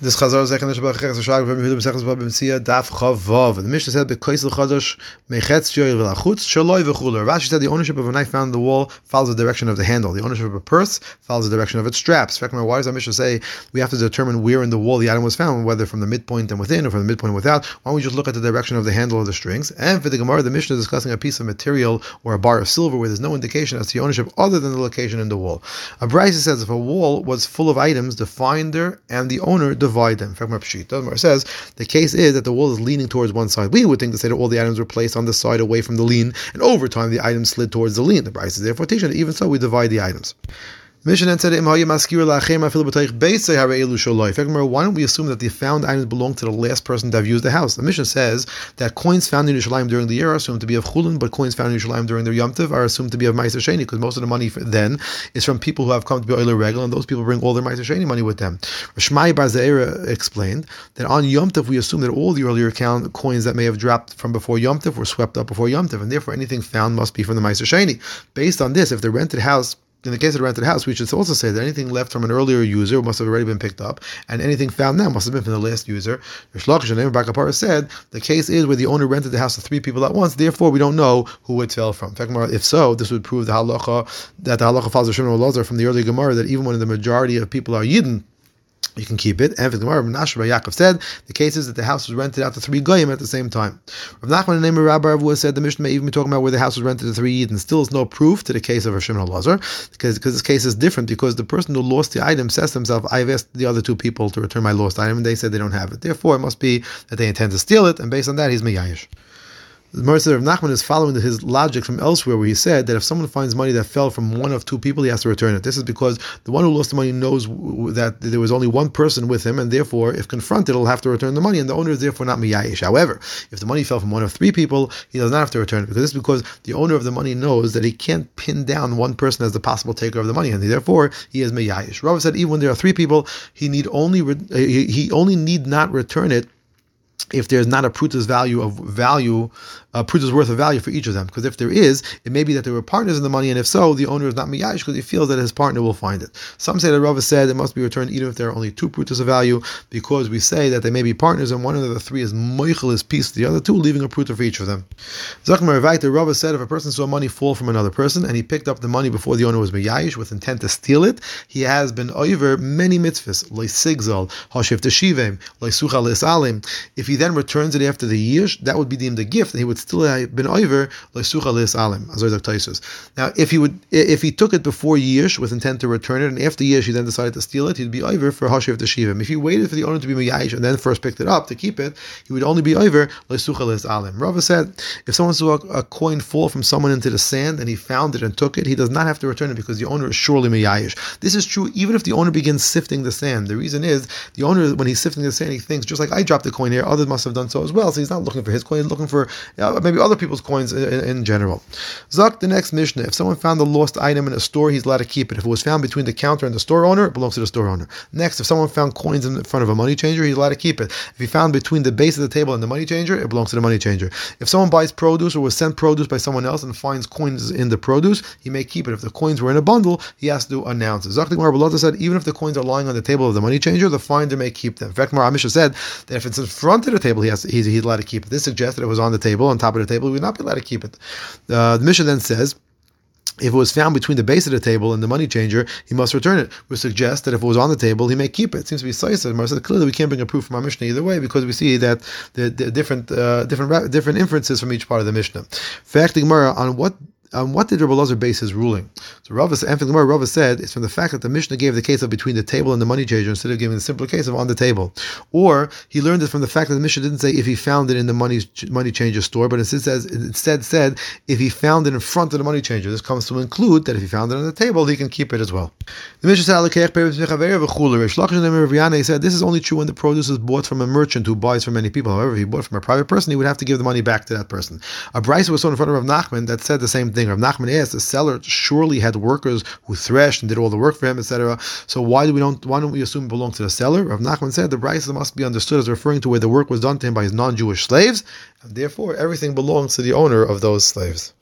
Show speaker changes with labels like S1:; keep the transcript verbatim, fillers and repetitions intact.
S1: This Chazar Zechon Shabbat Chech Zashag V'Hem Yehuda B'Sechus B'Bim Tzia Daf Chav Vav. The Mishnah said B'Kois L'Chodosh Mechetz Yoyel V'Lachutz Shaloi V'Chuler. Rashi said the ownership of a knife found in the wall follows the direction of the handle. The ownership of a purse follows the direction of its straps. In fact, why does our Mishnah say we have to determine where in the wall the item was found, whether from the midpoint and within or from the midpoint without? Why don't we just look at the direction of the handle of the strings? And for the Gemara, the Mishnah is discussing a piece of material or a bar of silver where there's no indication as to the ownership other than the location in the wall. A Brisa says if a wall was full of items, the finder and the owner divide them. In fact, Pshita says the case is that the wall is leaning towards one side. We would think to say that all the items were placed on the side away from the lean, and over time the items slid towards the lean. The Brisa is therefore teaching that even so we divide the items. Mishnah then said, why don't we assume that the found items belong to the last person to have used the house? The Mishnah says that coins found in Yerushalayim during the year are assumed to be of Chulin, but coins found in Yerushalayim during the Yom Tov are assumed to be of Ma'aser Sheni, because most of the money then is from people who have come to be Oiler Regel, and those people bring all their Ma'aser Sheni money with them. Shmai Bar Zeira explained that on Yom Tov we assume that all the earlier count coins that may have dropped from before Yom Tov were swept up before Yom Tov, and therefore anything found must be from the Ma'aser Sheni. Based on this, if the rented house in the case of the rented house, we should also say that anything left from an earlier user must have already been picked up, and anything found now must have been from the last user. Rish Lakish and Bar Kapara said the case is where the owner rented the house to three people at once, therefore we don't know who it fell from. In fact, if so, this would prove the halacha that the halacha follows the Shimon Elazar from the early Gemara that even when the majority of people are Yidden, you can keep it. And for the Gemara, Menashe Bar Yaakov said the case is that the house was rented out to three goyim at the same time. Rav Nachman and name of Rabbi Rav said the Mishnah may even be talking about where the house was rented to three Yidden. Still is no proof to the case of Shimon Elazar, because because this case is different, because the person who lost the item says to himself, I've asked the other two people to return my lost item and they said they don't have it. Therefore it must be that they intend to steal it, and based on that he's meyayish. The Mercer of Nachman is following his logic from elsewhere, where he said that if someone finds money that fell from one of two people, he has to return it. This is because the one who lost the money knows that there was only one person with him, and therefore, if confronted, he'll have to return the money, and the owner is therefore not miyayish. However, if the money fell from one of three people, he does not have to return it, because this is because the owner of the money knows that he can't pin down one person as the possible taker of the money, and therefore he is miyayish. Rav said even when there are three people, he need only re- he, he only need not return it if there's not a pruta's value of value, a pruta's worth of value for each of them. Because if there is, it may be that there were partners in the money, and if so, the owner is not miyayish because he feels that his partner will find it. Some say that Rava said it must be returned even if there are only two prutas of value, because we say that they may be partners, and one of the three is moichel his piece to the other two, leaving a pruta for each of them. Zachmar Ravaita, Rava said if a person saw money fall from another person, and he picked up the money before the owner was miyayish with intent to steal it, he has been over many mitzvahs, like sigzal, hashiv teshivim, like sucha lesalim. If he then returns it after the years, that would be deemed a gift, and he would still have been over like sucha lesalim. Now, if he would, if he took it before years with intent to return it, and after years he then decided to steal it, he'd be over for hashiv teshivim. If he waited for the owner to be miyayish and then first picked it up to keep it, he would only be over like sucha lesalim. Rava said if someone saw a, a coin fall from someone into the sand and he found it and took it, he does not have to return it because the owner is surely miyayish. This is true even if the owner begins sifting the sand. The reason is the owner, when he's sifting the sand, he thinks just like I dropped the coin here, others must have done so as well. So he's not looking for his coin; he's looking for uh, maybe other people's coins in, in, in general. Zak, the next Mishnah: if someone found a lost item in a store, he's allowed to keep it. If it was found between the counter and the store owner, it belongs to the store owner. Next, if someone found coins in front of a money changer, he's allowed to keep it. If he found between the base of the table and the money changer, it belongs to the money changer. If someone buys produce or was sent produce by someone else and finds coins in the produce, he may keep it. If the coins were in a bundle, he has to announce it. Zak, the Gemara said even if the coins are lying on the table of the money changer, the finder may keep them. In fact, Mar Amisha said that if it's in front of the table, he has to, he's, he's allowed to keep it. This suggests that it was on the table, on top of the table, he would not be allowed to keep it. Uh, the Mishnah then says if it was found between the base of the table and the money changer, he must return it, which suggests that if it was on the table, he may keep it. It seems to be Saisa. Mar said clearly we can't bring a proof from our Mishnah either way, because we see that the, the different uh, different different inferences from each part of the Mishnah. Fact, the Gemara, on what Um, what did Rabbi Elazar base his ruling? So Rava, and for the Gemara, Rava said it's from the fact that the Mishnah gave the case of between the table and the money changer instead of giving the simpler case of on the table. Or he learned it from the fact that the Mishnah didn't say if he found it in the money money changer store, but instead says instead said if he found it in front of the money changer. This comes to include that if he found it on the table, he can keep it as well. The Mishnah said he said this is only true when the produce is bought from a merchant who buys from many people. However, if he bought from a private person, he would have to give the money back to that person. A Brisa was so in front of Rav Nachman that said the same thing. Rav Nachman asked, the seller surely had workers who threshed and did all the work for him, et cetera. So why do we don't? Why don't we assume it belongs to the seller? Rav Nachman said the Brisa must be understood as referring to where the work was done to him by his non-Jewish slaves, and therefore everything belongs to the owner of those slaves.